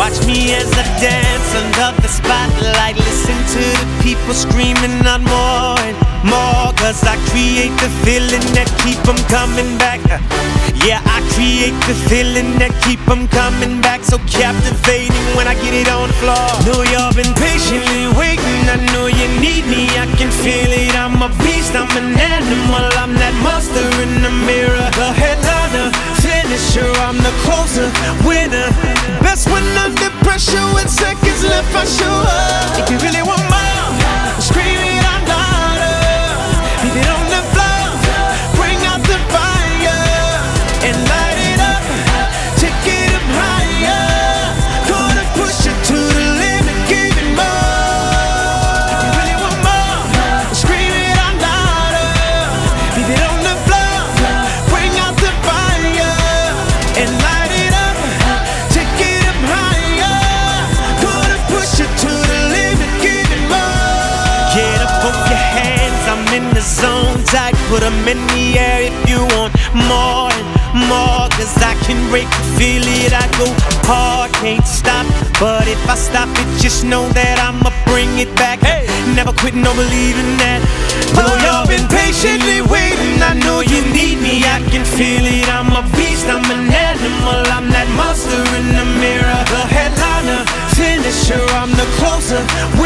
Watch me as I dance under the spotlight. Listen to the people screaming out more and more. Cause I create the feeling that keep them coming back. Yeah, I create the feeling that keep them coming back. So captivating when I get it on the floor. Know y'all been patiently waiting. I know you need me, I can feel it. I'm a beast, I'm an animal. I'm that monster in the mirror. The headliner, finisher, I'm the closer, winner. Best when under pressure with seconds left, I show up. If you really want more, scream it out louder. Leave it on the floor, bring out the fire and light it up, take it up higher. Gonna push it to the limit, give it more. If you really want more, scream it out louder. Leave it on the floor, bring out the fire and light it up, take it up higher. Gonna push it to the limit, give it more. Get up off your hands, I'm in the zone tight. Put them in the air if you want more and more. Cause I can break it, feel it, I go hard, can't stop. But if I stop it, just know that I'ma bring it back. Hey, never quit, no believing that. Know y'all been patiently waiting. I know you need me, I can feel it. I'm a beast, I'm an animal. I'm that monster in the mirror. The headliner, finisher, I'm the closer,